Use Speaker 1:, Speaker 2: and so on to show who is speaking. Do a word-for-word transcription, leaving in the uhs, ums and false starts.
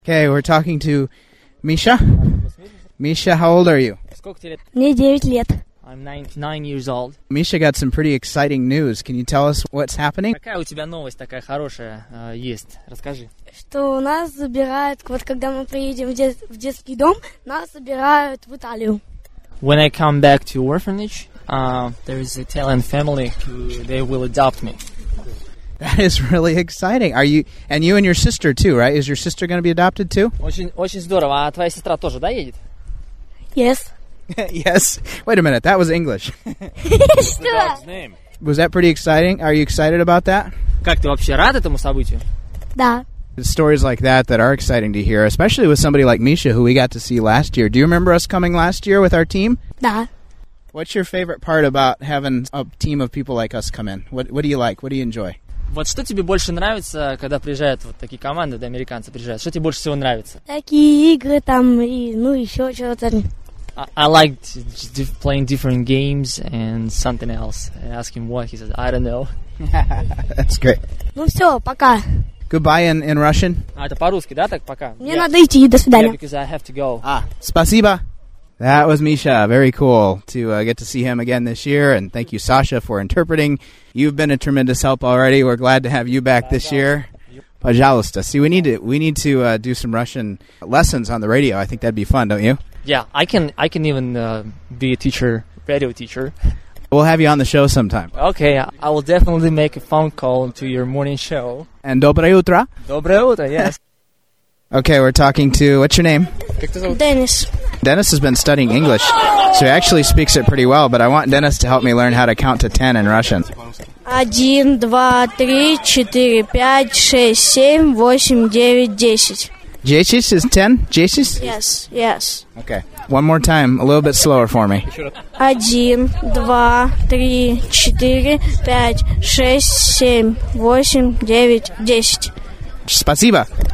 Speaker 1: Okay, we're talking to Misha. Misha, how old are you?
Speaker 2: Мне девять лет.
Speaker 3: I'm nine, nine years old.
Speaker 1: Misha got some pretty exciting news. Can you tell us what's happening?
Speaker 3: Какая у тебя новость такая хорошая э, есть? Расскажи.
Speaker 2: Что нас забирают, вот когда мы приедем в, дет, в детский дом, нас забирают в Италию.
Speaker 3: When I come back to orphanage, uh, there is an Italian family who they will adopt me.
Speaker 1: That is really exciting. Are you and you and your sister too, right? Is your sister going to be adopted too?
Speaker 3: Очень, очень здорово. А твоя сестра тоже, да, едет?
Speaker 2: Yes.
Speaker 1: Yes. Wait a minute. That was English.
Speaker 2: Что?
Speaker 1: Was that pretty exciting? Are you excited about that?
Speaker 3: Как ты вообще рад этому событию?
Speaker 2: Да.
Speaker 1: Stories like that that are exciting to hear, especially with somebody like Misha who we got to see last year. Do you remember us coming last year with our team?
Speaker 2: Да.
Speaker 1: What's your favorite part about having a team of people like us come in? What What do you like? What do you enjoy?
Speaker 3: Вот что тебе больше нравится, когда приезжают вот такие команды, да, американцы приезжают? Что тебе больше всего нравится?
Speaker 2: Такие игры там, и, ну, еще что-то.
Speaker 3: I, I liked just playing different games and something else. I asked him what. He said, I don't know.
Speaker 1: That's great.
Speaker 2: Ну все, пока.
Speaker 1: Goodbye in, in Russian.
Speaker 3: А, это по-русски, да, так пока?
Speaker 2: Мне
Speaker 3: Yeah.
Speaker 2: надо идти, до
Speaker 3: Yeah,
Speaker 2: свидания.
Speaker 3: because I have to go.
Speaker 1: Ah, spasiba. That was Misha. Very cool to uh, get to see him again this year. And thank you, Sasha, for interpreting. You've been a tremendous help already. We're glad to have you back this year. Пожалуйста. See, we need to we need to uh, do some Russian lessons on the radio. I think that'd be fun, don't you?
Speaker 3: Yeah, I can I can even uh, be a teacher, radio teacher.
Speaker 1: We'll have you on the show sometime.
Speaker 3: Okay, I will definitely make a phone call to your morning show.
Speaker 1: And доброе утро.
Speaker 3: Доброе утро, yes.
Speaker 1: Okay, we're talking to, what's your name?
Speaker 2: Денис.
Speaker 1: Dennis has been studying English, so he actually speaks it pretty well, but I want Dennis to help me learn how to count to ten in Russian.
Speaker 2: Один, два, три, четыре, пять, шесть, семь, восемь, девять, десять.
Speaker 1: Jesis is ten? Jesis?
Speaker 2: Yes, yes.
Speaker 1: Okay. One more time, a little bit slower for me.
Speaker 2: Один, два, три, четыре, пять, шесть, семь, восемь, девять, десять.
Speaker 1: Спасибо.